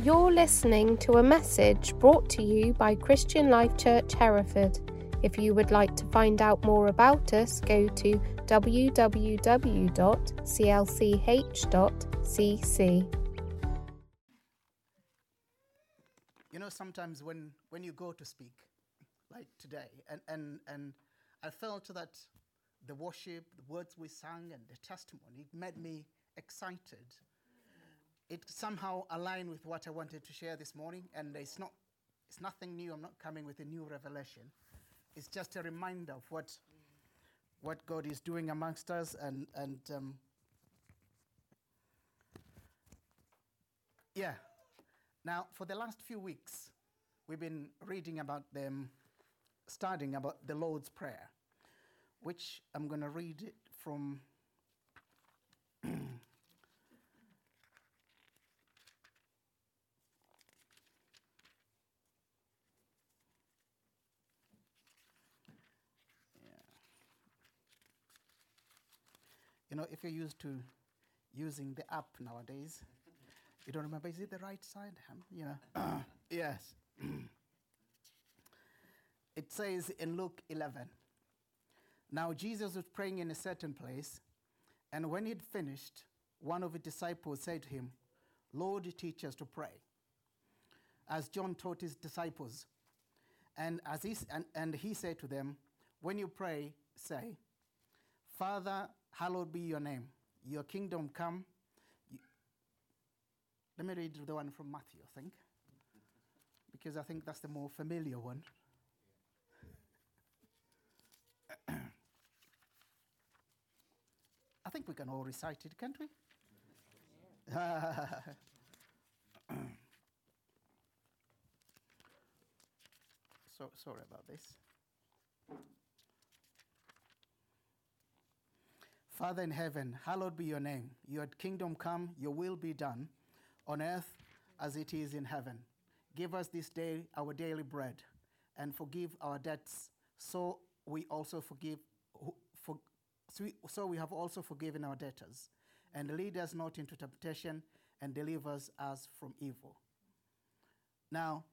You're listening to a message brought to you by Christian Life Church Hereford. If you would like to find out more about us, go to www.clch.cc. You know, sometimes when you go to speak, like today, and I felt that the worship, the words we sang, and the testimony, it made me excited. It somehow aligned with what I wanted to share this morning, and it's nothing new. I'm not coming with a new revelation. It's just a reminder of what God is doing amongst us, and yeah. Now, for the last few weeks, we've been reading about studying about the Lord's Prayer, which I'm going to read it from You know, if you're used to using the app nowadays, you don't remember, is it the right side? Yes. It says in Luke 11, "Now Jesus was praying in a certain place, and when he'd finished, one of his disciples said to him, 'Lord, teach us to pray, as John taught his disciples.' And he said to them, 'When you pray, say, Father, hallowed be your name. Your kingdom come.'" Let me read the one from Matthew, I think, because I think that's the more familiar one. I think we can all recite it, can't we? So sorry about this. "Father in heaven, hallowed be your name. Your kingdom come, your will be done, on earth as it is in heaven. Give us this day our daily bread, and forgive our debts, so we have also forgiven our debtors. And lead us not into temptation, and deliver us from evil." Now,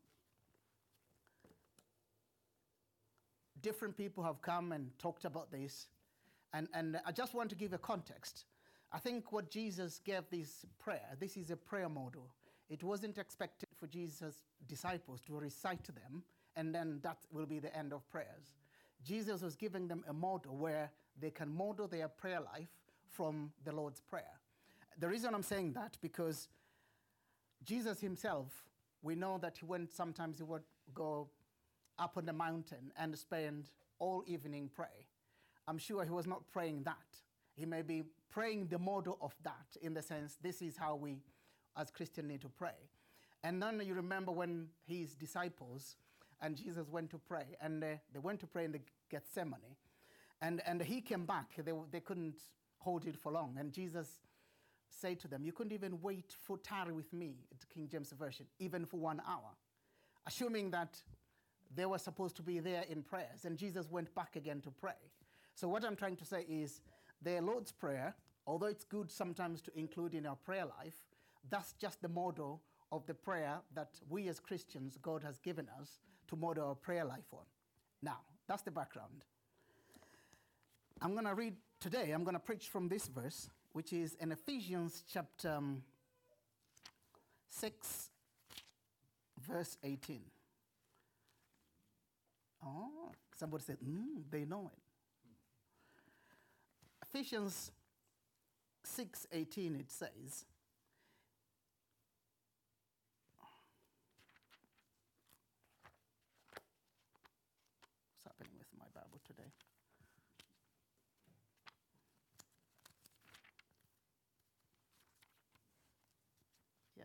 different people have come and talked about this, and I just want to give a context. I think what Jesus gave this prayer, this is a prayer model. It wasn't expected for Jesus' disciples to recite to them, and then that will be the end of prayers. Jesus was giving them a model where they can model their prayer life from the Lord's Prayer. The reason I'm saying that, because Jesus himself, we know that sometimes he would go up on the mountain and spend all evening pray. I'm sure he was not praying that. He may be praying the model of that, in the sense, this is how we as Christians need to pray. And then you remember when his disciples and Jesus went to pray, and they went to pray in the Gethsemane, and he came back. They couldn't hold it for long, and Jesus said to them, "You couldn't even tarry with me," the King James Version, "even for 1 hour," assuming that they were supposed to be there in prayers, and Jesus went back again to pray. So what I'm trying to say is, the Lord's Prayer, although it's good sometimes to include in our prayer life, that's just the model of the prayer that we as Christians, God has given us to model our prayer life on. Now, that's the background. I'm going to preach from this verse, which is in Ephesians chapter 6, verse 18. Oh, somebody said, they know it. Ephesians 6:18, it says, what's happening with my Bible today? Yeah.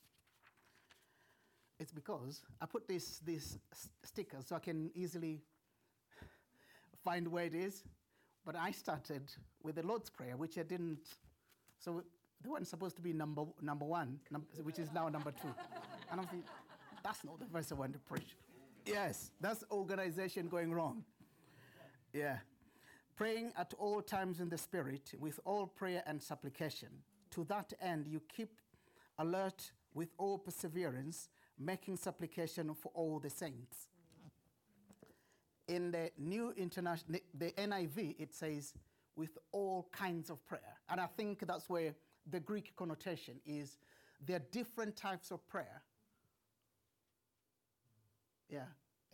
It's because I put these stickers so I can easily find where it is. But I started with the Lord's Prayer, which I didn't. So the one supposed to be number one, which is now number 2. And I'm thinking, that's not the verse I want to preach. Yes, that's organization going wrong. Yeah. "Praying at all times in the Spirit, with all prayer and supplication. To that end, you keep alert with all perseverance, making supplication for all the saints. In the New International, the NIV, it says, with all kinds of prayer. And I think that's where the Greek connotation is. There are different types of prayer. Yeah,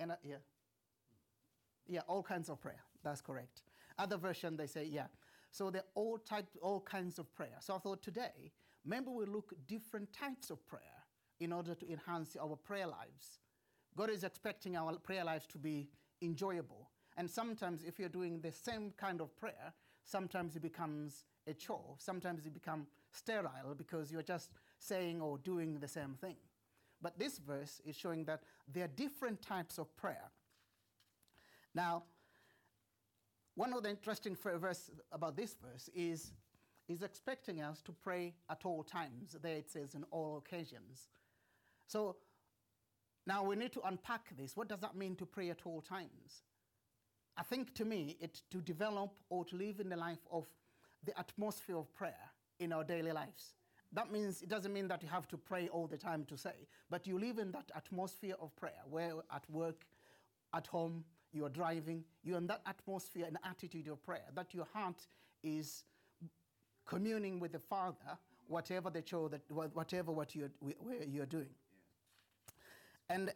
yeah, all kinds of prayer. That's correct. Other version, they say, yeah. So they're all kinds of prayer. So I thought today, maybe we'll look at different types of prayer in order to enhance our prayer lives. God is expecting our prayer lives to be enjoyable. And sometimes if you're doing the same kind of prayer, sometimes it becomes a chore. Sometimes it becomes sterile because you're just saying or doing the same thing. But this verse is showing that there are different types of prayer. Now, one of the interesting verse about this verse is expecting us to pray at all times. There it says in all occasions. So now we need to unpack this. What does that mean to pray at all times? I think to me, it's to develop or to live in the life of the atmosphere of prayer in our daily lives. That means, it doesn't mean that you have to pray all the time to say, but you live in that atmosphere of prayer, where at work, at home, you are driving, you're in that atmosphere and attitude of prayer, that your heart is communing with the Father, whatever the chore, whatever what you're doing. And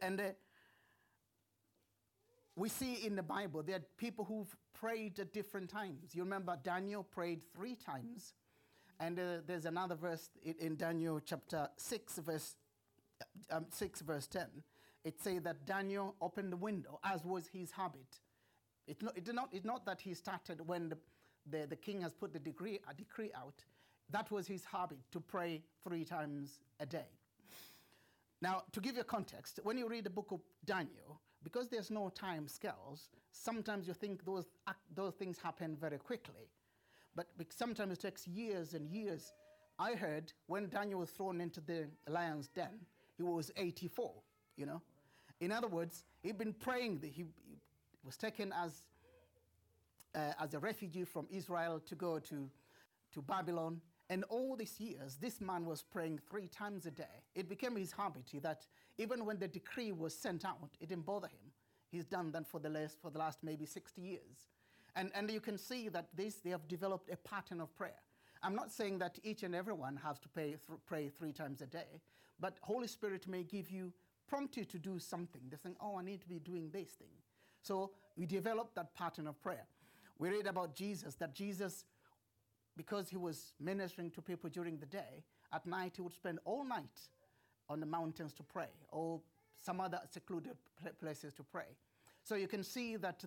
we see in the Bible, there are people who've prayed at different times. You remember Daniel prayed 3 times. And there's another verse in Daniel chapter 6, verse 10. It says that Daniel opened the window, as was his habit. It's not that he started when the king has put a decree out. That was his habit, to pray 3 times a day. Now, to give you context, when you read the book of Daniel, because there's no time scales, sometimes you think those things happen very quickly. But sometimes it takes years and years. I heard when Daniel was thrown into the lion's den, he was 84, you know. In other words, he'd been praying. He was taken as a refugee from Israel to go to Babylon. And all these years, this man was praying 3 times a day. It became his habit that even when the decree was sent out, it didn't bother him. He's done that for the last maybe 60 years. And you can see that they have developed a pattern of prayer. I'm not saying that each and everyone has to pray 3 times a day, but Holy Spirit may prompt you to do something. They think, oh, I need to be doing this thing. So we develop that pattern of prayer. We read about Jesus, that Jesus, because he was ministering to people during the day, at night he would spend all night on the mountains to pray, or some other secluded places to pray. So you can see that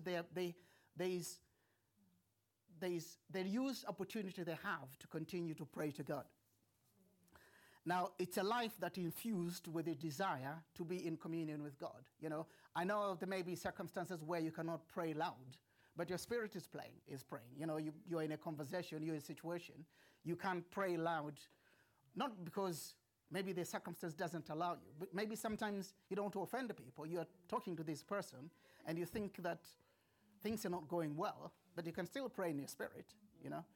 they use opportunity they have to continue to pray to God. Now, it's a life that infused with a desire to be in communion with God. You know, I know there may be circumstances where you cannot pray loud, but your spirit is praying. You know, you're in a conversation, you're in a situation. You can't pray loud, not because maybe the circumstance doesn't allow you, but maybe sometimes you don't want to offend the people. You're talking to this person, and you think that things are not going well, but you can still pray in your spirit, you know.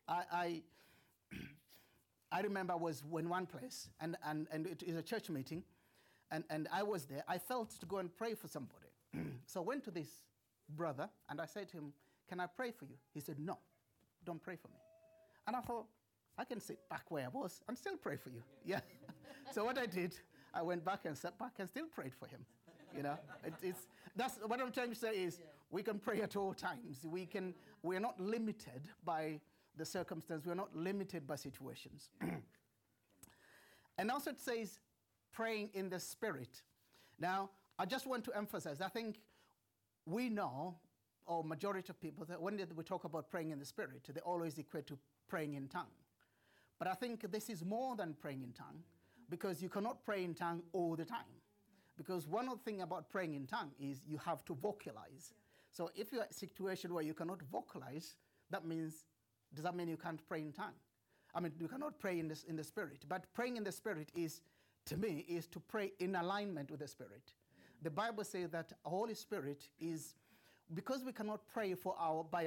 I remember I was in one place, and it is a church meeting, and I was there. I felt to go and pray for somebody. So I went to this brother, and I said to him, can I pray for you? He said, no, don't pray for me. And I thought, I can sit back where I was and still pray for you. Yeah. So what I did, I went back and sat back and still prayed for him. You know, that's what I'm trying to say is we can pray at all times. We're not limited by the circumstance. We're not limited by situations. And also it says praying in the Spirit. Now, I just want to emphasize, I think we know, or majority of people, that when we talk about praying in the Spirit, they always equate to praying in tongue. But I think this is more than praying in tongue, because you cannot pray in tongue all the time. Because one of the things about praying in tongue is you have to vocalize. So if you're in a situation where you cannot vocalize, does that mean you can't pray in tongue? I mean, you cannot pray in the Spirit. But praying in the Spirit is, to me, is to pray in alignment with the Spirit. The Bible says that Holy Spirit is, because we cannot pray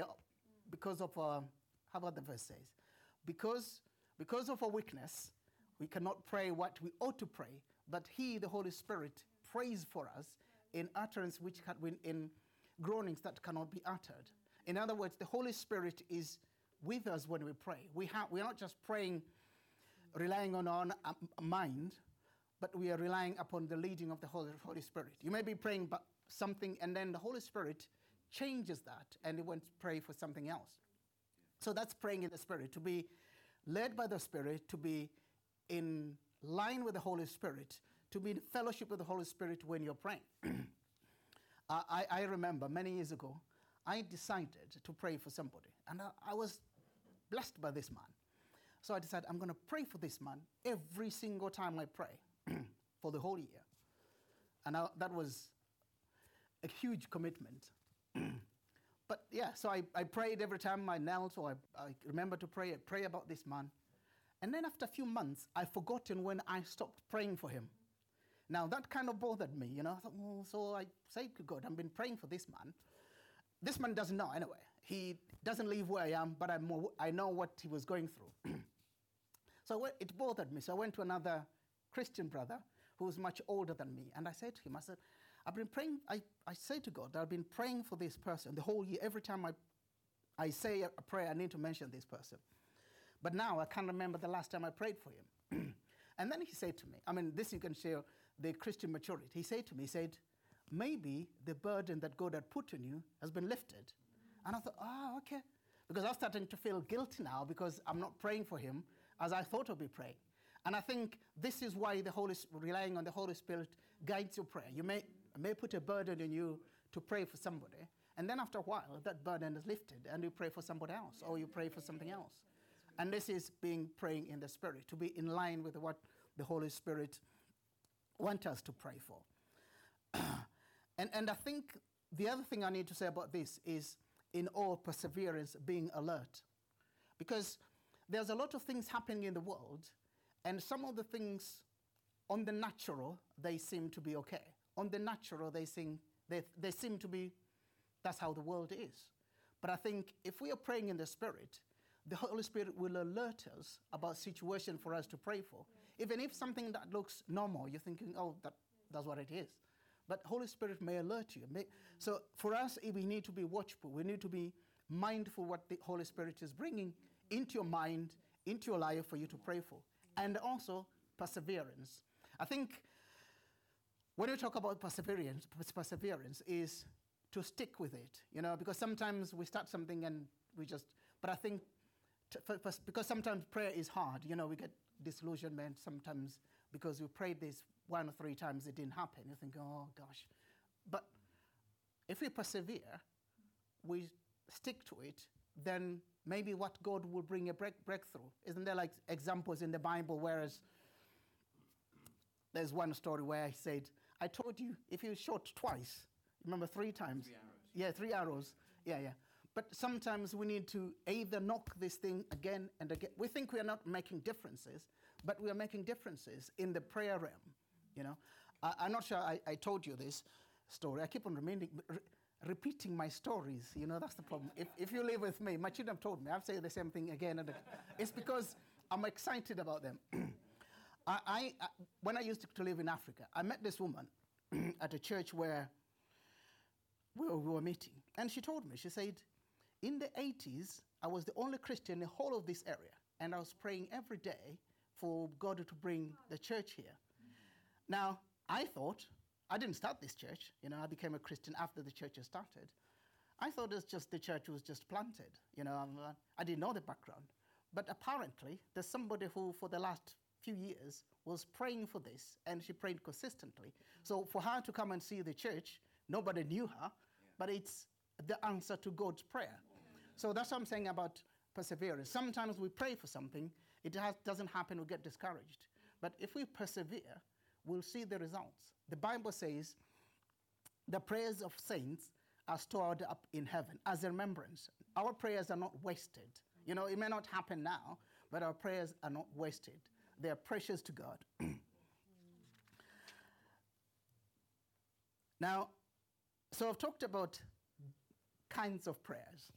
because of, how about the verse says? Because of our weakness, We cannot pray what we ought to pray, but He, the Holy Spirit, prays for us in utterance in groanings that cannot be uttered. In other words, the Holy Spirit is with us when we pray. We are not just praying, relying on our mind, but we are relying upon the leading of the Holy Spirit. You may be praying about something, and then the Holy Spirit changes that, and you want to pray for something else. So that's praying in the Spirit, to be led by the Spirit, to be in line with the Holy Spirit, to be in fellowship with the Holy Spirit when you're praying. I remember many years ago, I decided to pray for somebody, and I was blessed by this man. So I decided I'm going to pray for this man every single time I pray for the whole year. And that was a huge commitment. But yeah, so I prayed every time I knelt, or I remember to pray about this man. And then after a few months, I've forgotten when I stopped praying for him. Now that kind of bothered me, I thought, so I said to God, I've been praying for this man. This man doesn't know anyway. He doesn't live where I am, but I know what he was going through. So it bothered me. So I went to another Christian brother who was much older than me. And I said to him, I've been praying, I say to God, I've been praying for this person the whole year. Every time I say a prayer, I need to mention this person. But now I can't remember the last time I prayed for him. And then he said to me, this you can share the Christian maturity. He said to me, maybe the burden that God had put on you has been lifted. And I thought, okay. Because I was starting to feel guilty now because I'm not praying for him as I thought I'd be praying. And I think this is why relying on the Holy Spirit guides your prayer. You may put a burden on you to pray for somebody, and then after a while, that burden is lifted, and you pray for somebody else, or you pray for something else. And this is praying in the Spirit, to be in line with what the Holy Spirit wants us to pray for. And I think the other thing I need to say about this is, in all perseverance, being alert. Because there's a lot of things happening in the world, and some of the things on the natural, they seem to be okay. On the natural, they seem to be, that's how the world is. But I think if we are praying in the Spirit, the Holy Spirit will alert us about situation for us to pray for. Even if something that looks normal, you're thinking, that's what it is. But Holy Spirit may alert you. So for us, we need to be watchful. We need to be mindful what the Holy Spirit is bringing into your mind, into your life for you to pray for. And also perseverance. I think when we talk about perseverance is to stick with it, because sometimes we start something and but I think because sometimes prayer is hard, we get disillusionment sometimes because we prayed this 1 or 3 times, it didn't happen. You think, oh gosh. But if we persevere, we stick to it, then maybe what God will bring a breakthrough. Isn't there like examples in the Bible, whereas there's one story where he said, I told you if you shot twice, remember 3 times? 3 arrows. Yeah, 3 arrows. Yeah. But sometimes we need to either knock this thing again and again. We think we are not making differences, but we are making differences in the prayer realm, I'm not sure I told you this story. I keep on repeating my stories, that's the problem. If you live with me, my children have told me, I've said the same thing again and again. It's because I'm excited about them. When I used to live in Africa, I met this woman at a church where we were meeting. And she told me, she said, in the 80s, I was the only Christian in the whole of this area. And I was praying every day for God to bring the church here. Now, I thought, I didn't start this church. I became a Christian after the church had started. I thought the church was just planted. I didn't know the background. But apparently, there's somebody who, for the last few years, was praying for this, and she prayed consistently. So for her to come and see the church, nobody knew her, but it's the answer to God's prayer. So that's what I'm saying about perseverance. Sometimes we pray for something, doesn't happen, we get discouraged. But if we persevere, we'll see the results. The Bible says the prayers of saints are stored up in heaven as a remembrance. Our prayers are not wasted. It may not happen now, but our prayers are not wasted. They are precious to God. Now, so I've talked about kinds of prayers.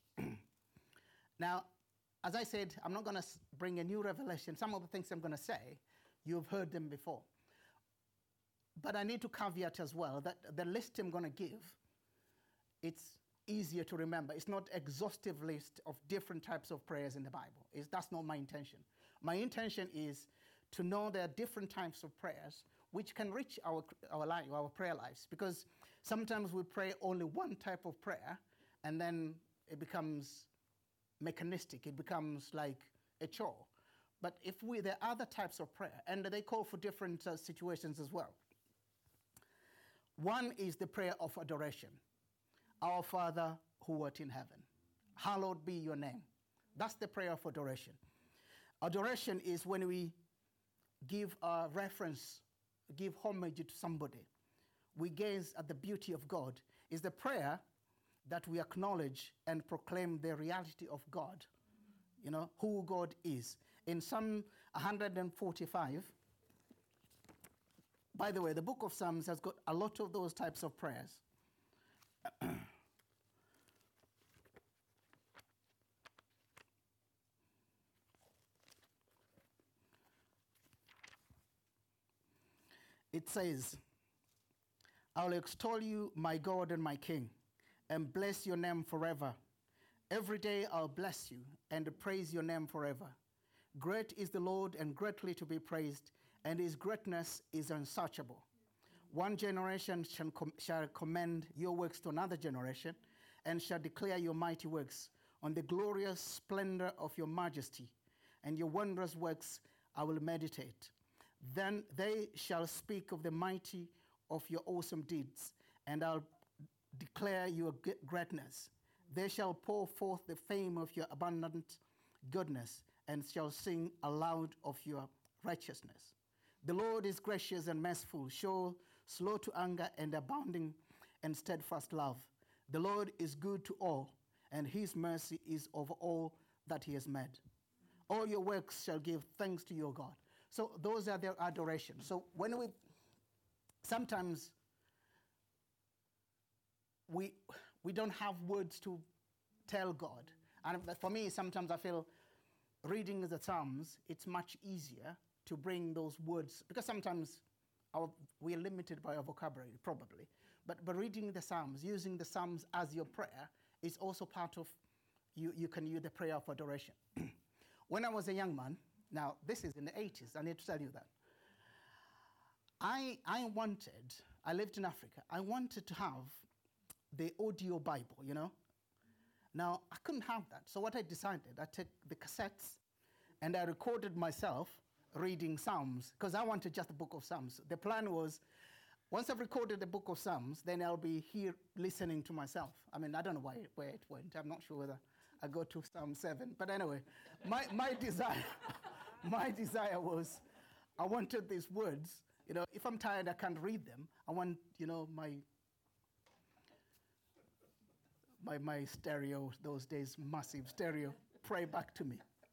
Now, as I said, I'm not going to bring a new revelation. Some of the things I'm going to say You've heard them before. But I need to caveat as well that the list I'm going to give, it's easier to remember. It's not exhaustive list of different types of prayers in the Bible. That's not my intention. My intention is to know there are different types of prayers which can reach our prayer lives. Because sometimes we pray only one type of prayer, and then it becomes mechanistic. It becomes like a chore. But there are other types of prayer, and they call for different situations as well. One is the prayer of adoration. Our Father who art in heaven, hallowed be your name. That's the prayer of adoration. Adoration is when we give a reference, give homage to somebody. We gaze at the beauty of God. It's the prayer that we acknowledge and proclaim the reality of God, who God is. In Psalm 145, by the way, the book of Psalms has got a lot of those types of prayers. It says, I will extol you, my God and my King, and bless your name forever. Every day I'll bless you and praise your name forever. Great is the Lord and greatly to be praised, and his greatness is unsearchable. One generation shall commend your works to another generation, and shall declare your mighty works. On the glorious splendor of your majesty and your wondrous works I will meditate. Then they shall speak of the mighty of your awesome deeds, and I'll declare your greatness. They shall pour forth the fame of your abundant goodness, and shall sing aloud of your righteousness. The Lord is gracious and merciful, slow to anger and abounding in steadfast love. The Lord is good to all, and his mercy is over all that he has made. All your works shall give thanks to your God. So those are their adoration. So sometimes we don't have words to tell God. And for me, sometimes I feel reading the Psalms, it's much easier to bring those words, because sometimes we are limited by our vocabulary, probably. But reading the Psalms, using the Psalms as your prayer, is also part of, you can use the prayer of adoration. When I was a young man, now this is in the 80s, I need to tell you that. I lived in Africa, I wanted to have the audio Bible, Now, I couldn't have that. So what I decided, I took the cassettes and I recorded myself reading Psalms, because I wanted just the book of Psalms. The plan was, once I've recorded the book of Psalms, then I'll be here listening to myself. I mean, I don't know where it went. I'm not sure whether I go to Psalm 7. But anyway, my desire was, I wanted these words. If I'm tired, I can't read them. I want, my stereo, those days, massive stereo, pray back to me.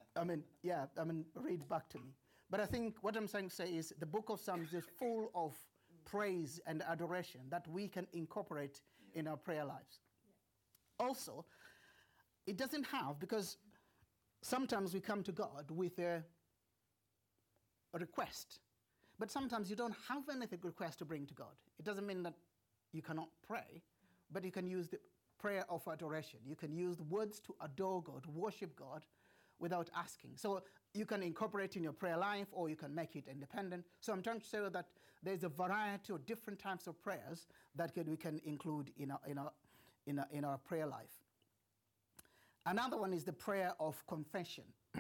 Read back to me. But I think what I'm saying to say is the book of Psalms is full of praise and adoration that we can incorporate in our prayer lives. Yeah. Also, it doesn't have, because sometimes we come to God with a request, but sometimes you don't have anything request to bring to God. It doesn't mean that you cannot pray, but you can use the prayer of adoration. You can use the words to adore God, worship God without asking. So you can incorporate in your prayer life, or you can make it independent. So I'm trying to say that there's a variety of different types of prayers that we can include in our prayer life. Another one is the prayer of confession.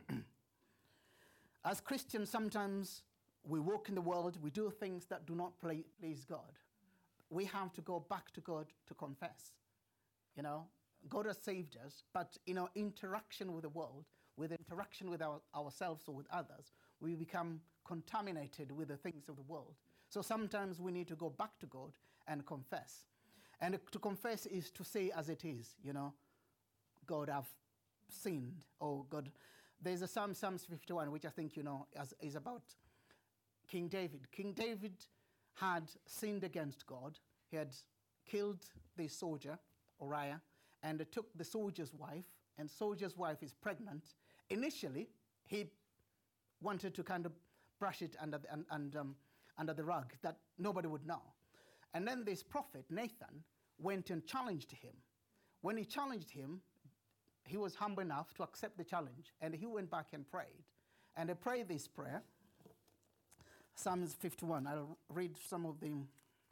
As Christians, sometimes we walk in the world, we do things that do not please God. We have to go back to God to confess. God has saved us, but in our interaction with the world, with interaction with ourselves or with others, we become contaminated with the things of the world. So sometimes we need to go back to God and confess. And to confess is to say as it is, God, I've sinned. Oh, God. There's a Psalms 51, which I think is about King David. King David had sinned against God. He had killed the soldier, Uriah, and took the soldier's wife, and soldier's wife is pregnant. Initially, he wanted to kind of brush it under the rug, that nobody would know. And then this prophet, Nathan, went and challenged him. When he challenged him, he was humble enough to accept the challenge, and he went back and prayed. And he prayed this prayer, Psalms 51. I'll read some of them.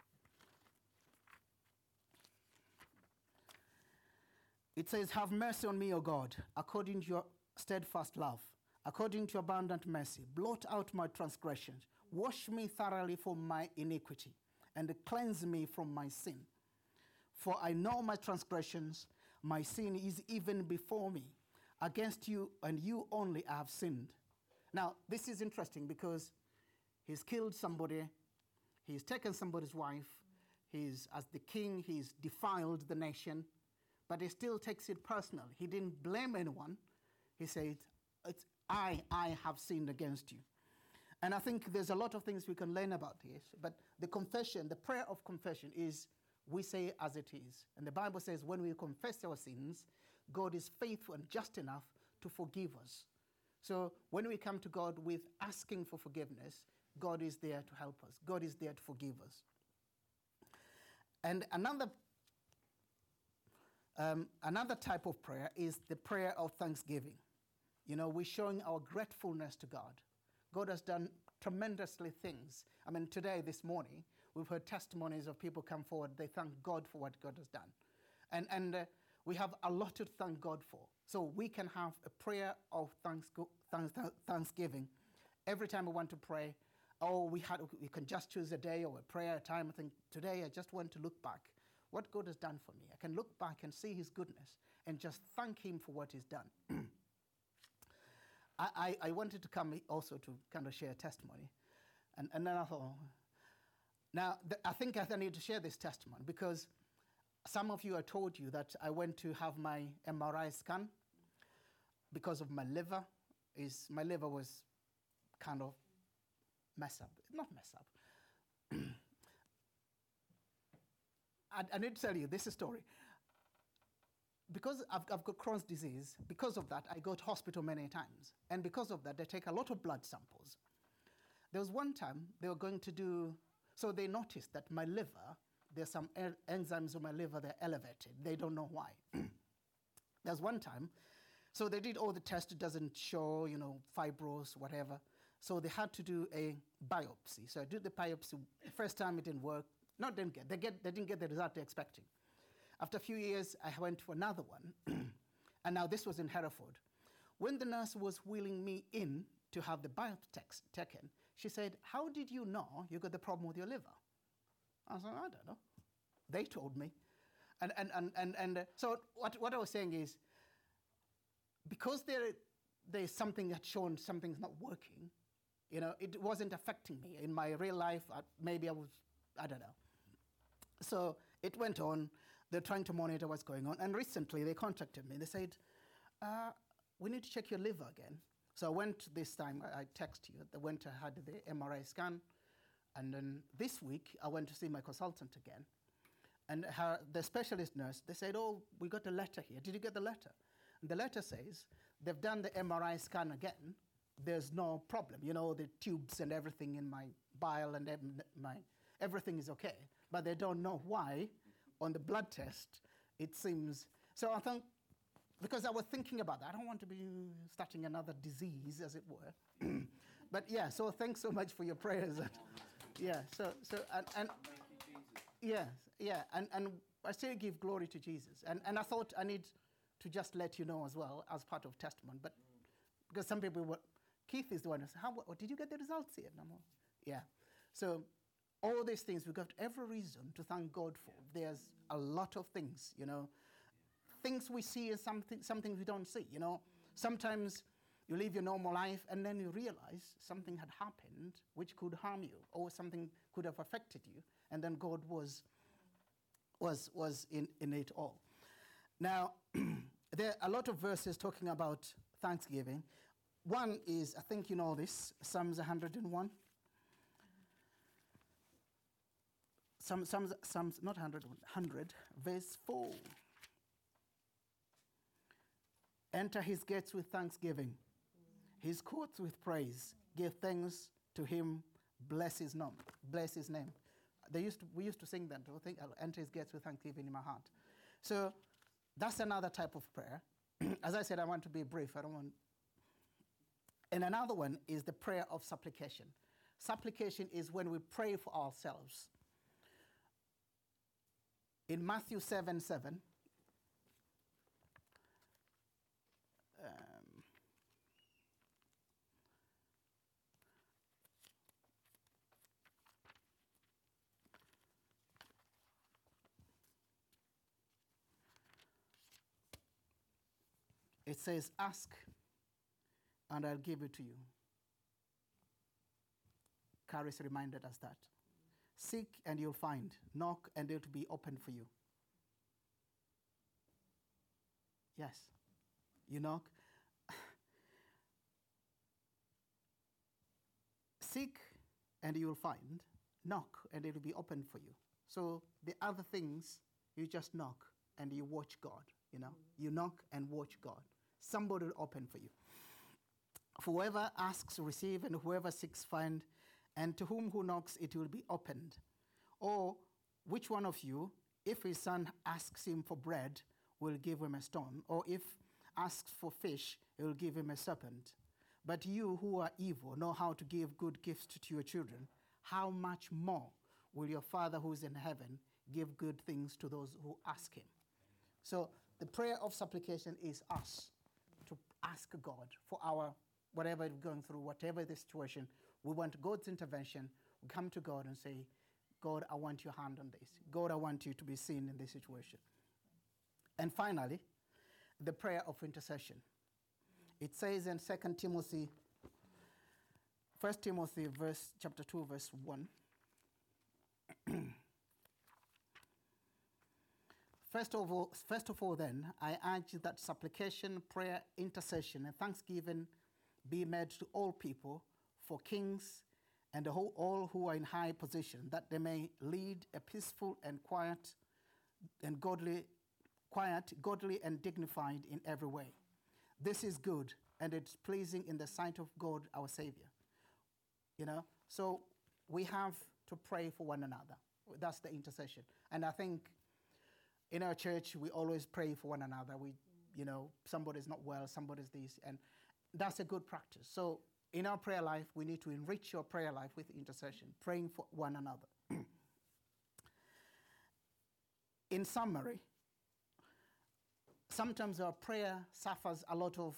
It says, "Have mercy on me, O God, according to your steadfast love, according to your abundant mercy. Blot out my transgressions. Wash me thoroughly from my iniquity, and cleanse me from my sin. For I know my transgressions, my sin is even before me. Against you and you only I have sinned." Now, this is interesting because he's killed somebody, he's taken somebody's wife, as the king, he's defiled the nation, but he still takes it personal. He didn't blame anyone. He said, "It's I have sinned against you." And I think there's a lot of things we can learn about this, but the confession, the prayer of confession is we say as it is. And the Bible says when we confess our sins, God is faithful and just enough to forgive us. So when we come to God with asking for forgiveness, God is there to help us. God is there to forgive us. And another type of prayer is the prayer of thanksgiving. You know, we're showing our gratefulness to God. God has done tremendously things. I mean, today, this morning, we've heard testimonies of people come forward. They thank God for what God has done. And we have a lot to thank God for. So we can have a prayer of thanksgiving every time we want to pray. Or we can just choose a day or a prayer time. I think today I just want to look back what God has done for me. I can look back and see his goodness and just thank him for what he's done. I wanted to come also to kind of share a testimony. And then I thought, I think I need to share this testimony because some of you, I told you that I went to have my MRI scan because of my liver. My liver was kind of not mess up. I need to tell you this story. Because I've got Crohn's disease, because of that, I go to hospital many times. And because of that, they take a lot of blood samples. There was one time they were going to do, so they noticed that my liver, there's some enzymes in my liver, they're elevated. They don't know why. There's one time, so they did all the tests, it doesn't show, fibros, whatever. So they had to do a biopsy. So I did the biopsy. The first time it didn't work. They didn't get the result they're expecting. After a few years, I went to another one. And now this was in Hereford. When the nurse was wheeling me in to have the biopsy taken, she said, "How did you know you got the problem with your liver?" I said, "I don't know. They told me." And so what I was saying is, because there's something that's shown something's not working, it wasn't affecting me. In my real life, maybe I don't know. So it went on. They're trying to monitor what's going on. And recently they contacted me. They said, "We need to check your liver again." So I went this time, I text you, I went, I had the MRI scan. And then this week, I went to see my consultant again. And the specialist nurse, they said, "Oh, we got a letter here. Did you get the letter?" And the letter says, they've done the MRI scan again. There's no problem. The tubes and everything in my bile and everything is okay. But they don't know why on the blood test it seems. So I thought, because I was thinking about that, I don't want to be starting another disease, as it were. But yeah, so thanks so much for your prayers. Yeah, and yes, yeah, and I still give glory to Jesus. And I thought I need to just let you know as well as part of testimony. But because some people were, Keith is the one who said, what did you get the results yet? Yeah. So all these things, we've got every reason to thank God for. There's a lot of things, things we see as something we don't see, Sometimes you live your normal life and then you realize something had happened which could harm you or something could have affected you. And then God was in it all. Now, there are a lot of verses talking about thanksgiving. One is, I think you know this, Psalms 101. Psalms not 100, verse 4. Enter his gates with thanksgiving, his courts with praise. Give thanks to him bless his name. Bless his name. We used to sing that. I think I'll enter his gates with thanksgiving in my heart. So that's another type of prayer. As I said, I want to be brief. I don't want. And another one is the prayer of supplication. Supplication is when we pray for ourselves. In Matthew 7:7, it says, ask and I'll give it to you. Caris reminded us that. Seek and you'll find. Knock and it'll be open for you. Yes. You knock. Seek and you'll find. Knock and it'll be open for you. So the other things, you just knock and you watch God. You knock and watch God. Somebody will open for you. Whoever asks, receive, and whoever seeks, find, and to whom who knocks, it will be opened. Or which one of you, if his son asks him for bread, will give him a stone? Or if asks for fish, he will give him a serpent? But you who are evil know how to give good gifts to your children. How much more will your Father who is in heaven give good things to those who ask him? So the prayer of supplication is us to ask God for our whatever we're going through, whatever the situation. We want God's intervention. We come to God and say, God, I want your hand on this. God, I want you to be seen in this situation. And finally, the prayer of intercession. It says in 1 Timothy chapter 2, verse 1. First of all, then, I urge that supplication, prayer, intercession, and thanksgiving be made to all people, for kings and all who are in high position, that they may lead a peaceful and godly and dignified in every way. This is good, and it's pleasing in the sight of God our Savior. So we have to pray for one another. That's the intercession. And I think in our church, we always pray for one another. Somebody's not well, somebody's this, and that's a good practice. So in our prayer life, we need to enrich your prayer life with intercession, praying for one another. In summary, sometimes our prayer suffers a lot of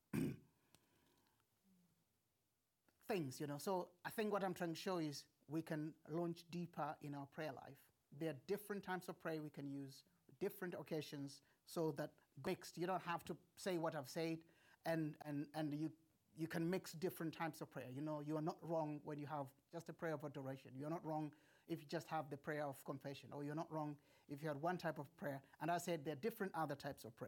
things, So I think what I'm trying to show is we can launch deeper in our prayer life. There are different types of prayer we can use, different occasions, so that mixed. You don't have to say what I've said, and you can mix different types of prayer. You are not wrong when you have just a prayer of adoration. You're not wrong if you just have the prayer of confession, or you're not wrong if you had one type of prayer. And I said there are different other types of prayer.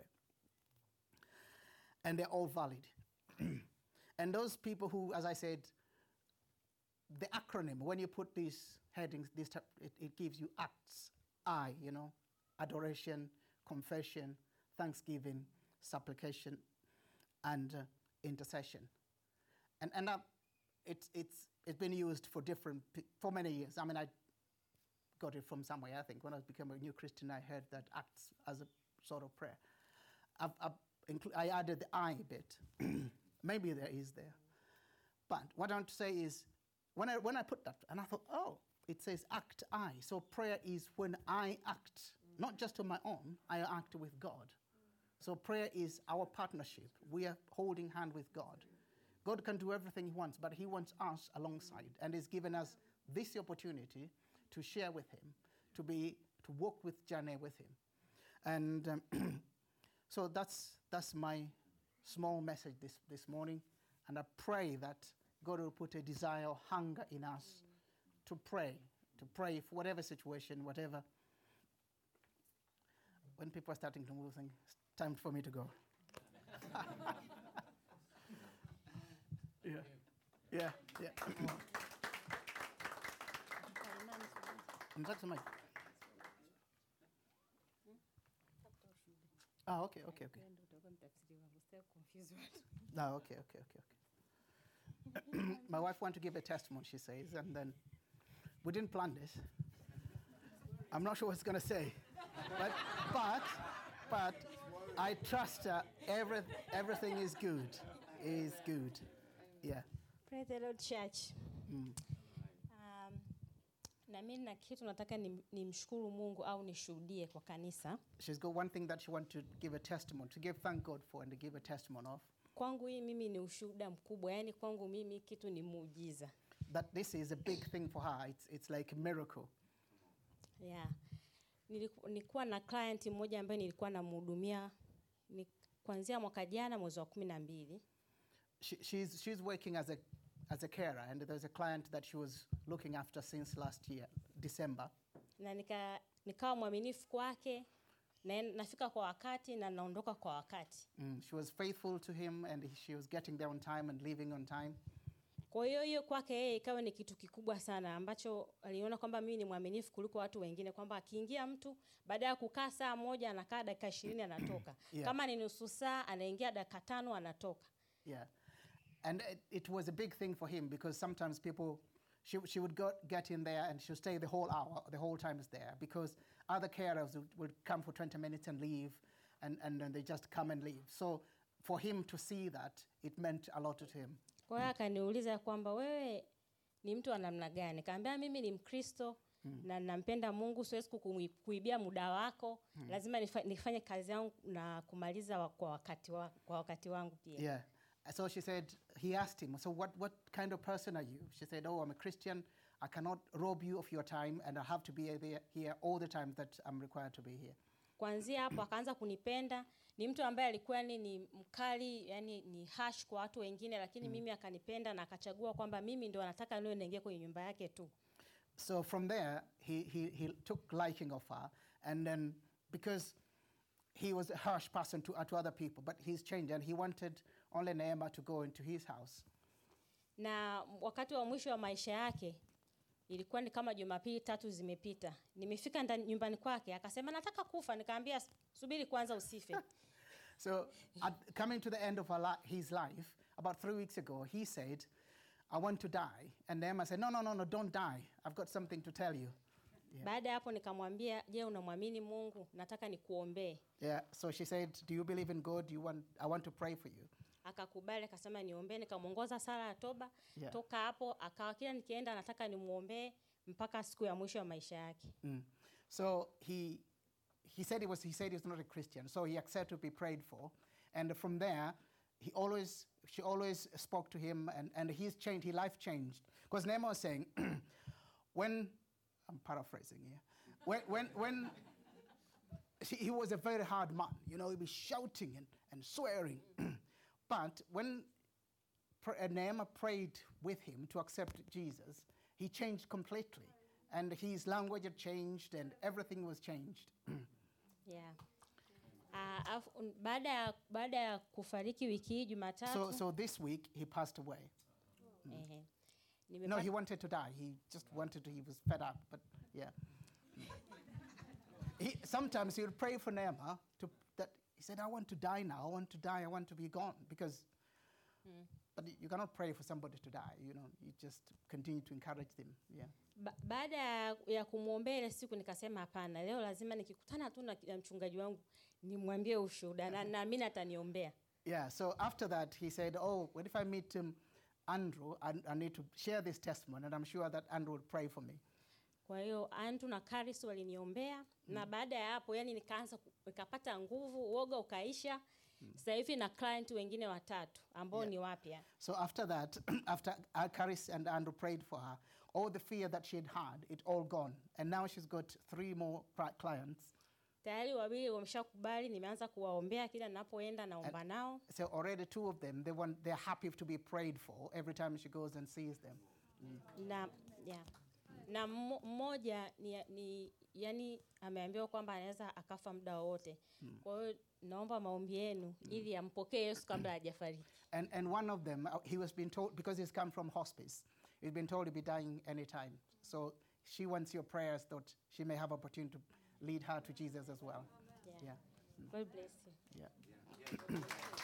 And they're all valid. And those people who, as I said, the acronym, when you put these headings, it gives you ACTS, adoration, confession, thanksgiving, supplication, and intercession. And it's been used for many years. I mean, I got it from somewhere. I think when I became a new Christian, I heard that acts as a sort of prayer. I added the I bit. Maybe there is there. But what I want to say is, when I put that, and I thought, oh, it says act I. So prayer is when I act, not just on my own, I act with God. So prayer is our partnership. We are holding hand with God. God can do everything he wants, but he wants us alongside, and he's given us this opportunity to share with him, to walk with journey with him. And so that's my small message this morning. And I pray that God will put a desire or hunger in us to pray for whatever situation, whatever. When people are starting to move, think, it's time for me to go. Yeah. Okay. Okay. My wife wanted to give a testimony, she says, and then we didn't plan this. I'm not sure what it's going to say, but I trust her. Everything is good. Is good. Yeah. Praise the Lord, church. Na mimi na kitu nataka nimshukuru Mungu au nishuhudie kwa kanisa. She's got one thing that she wants to give a testimony, to give thank God for and to give a testimony of. Kwangu hii mimi ni ushuhuda mkubwa, yani kwangu mimi kitu ni muujiza. That this is a big thing for her. It's like a miracle. Yeah. Nilikuwa na client mmoja ambaye nilikuwa namhudumia kuanzia mwaka jana mwezi wa 12. She's working as a carer, and there's a client that she was looking after since last year, December. Na nikawa mwaminifu kwake, na nafika kwa wakati na naondoka kwa wakati. She was faithful to him, and she was getting there on time and leaving on time. Kwa hiyo kwake yeye ikawa ni kitu kikubwa sana ambacho aliona kwamba mimi ni mwaminifu kuliko watu wengine, kwamba akiingia mtu baada ya kukaa saa moja anakaa dakika 20 anatoka. Yeah. Kama ni nusu saa anaingia dakika 5 anatoka. Yeah. And it was a big thing for him because sometimes people, she would get in there and she'll stay the whole hour, the whole time is there, because other carers would come for 20 minutes and leave, and then they just come and leave. So for him to see that, it meant a lot to him. Kwa hiyo akaniuliza kwamba wewe ni mtu wa namna gani? Nikamwambia mimi ni Mkristo na nampenda Mungu, siwezi kuibia muda wako. Lazima nifanye kazi yangu na kumaliza kwa wakati wangu pia. Yeah. So she said, he asked him, so what kind of person are you? She said, oh, I'm a Christian. I cannot rob you of your time, and I have to be here all the time that I'm required to be here. Kuanzia hapo akaanza kunipenda. Ni mtu ambaye alikuwa ni mkali, yani ni harsh kwa watu wengine, lakini mimi akanipenda na akachagua kwamba mimi ndio anataka leo niingie kwenye nyumba yake tu. So from there, he took liking of her, and then because he was a harsh person to other people, but he's changed, and he wanted only Neema to go into his house. Na wakati wa mwisho wa maisha yake, ilikuwa ni kama Jumapili 3 zimepita. Nimefika nyumbani kwake, akasema nataka kufa. Nikamwambia subiri kwanza usife. So coming to the end of his life, about 3 weeks ago, he said, I want to die. And Neema said, no, don't die. I've got something to tell you. Yeah. Baada hapo nikamwambia, je, unamwamini Mungu? Nataka nikuombee. Yeah, so she said, do you believe in God? I want to pray for you. Akakubali, akasema niombe, nikamuongoza sala ya toba. Yeah. Toka hapo akawa kila nikienda nataka nimuombe mpaka siku ya mwisho wa maisha yake. So he said he was not a Christian, so he accepted to be prayed for, and from there she always spoke to him, and his life changed, because Neema was saying when I'm paraphrasing here, when he was a very hard man, he'd be shouting and swearing. But when Neema prayed with him to accept Jesus, he changed completely. And his language had changed and everything was changed. Yeah. Baada ya kufariki wiki hii Jumatatu. So this week he passed away. No, he wanted to die. He was fed up, but yeah. Sometimes he would pray for Neema he said, I want to die now, I want to be gone, because, but you cannot pray for somebody to die, you just continue to encourage them, yeah. Baada ya kumuombea ile siku nikasema hapana, leo lazima nikikutana tu na mchungaji wangu nimwambie ushuhuda na naamini ataniombea. Yeah, so after that he said, what if I meet Andrew, I need to share this testimony, and I'm sure that Andrew would pray for me. Kwa hiyo Andrew na Karis waliniombea, na baada ya hapo yani nikapata nguvu, uoga ukaisha. Sasa hivi na client wengine 3 ambao ni wapya. So after that, after Karis and Andrew prayed for her, all the fear that she had, it all gone. And now she's got 3 more clients. Tayari wawili wameshakubali, nimeanza kuwaombea kila ninapoenda naomba nao. So already 2 of them, they're happy to be prayed for every time she goes and sees them. Na mmoja yani ameambiwa kwamba anaweza akafa muda wote. Kwa hiyo naomba maombi yenu ili ampokee Yesu kabla hajafariki. And one of them, he was being told, because he's come from hospice, he's been told he'll be dying anytime. So she wants your prayers that she may have opportunity to lead her to Jesus as well. Yeah. God bless you. Yeah.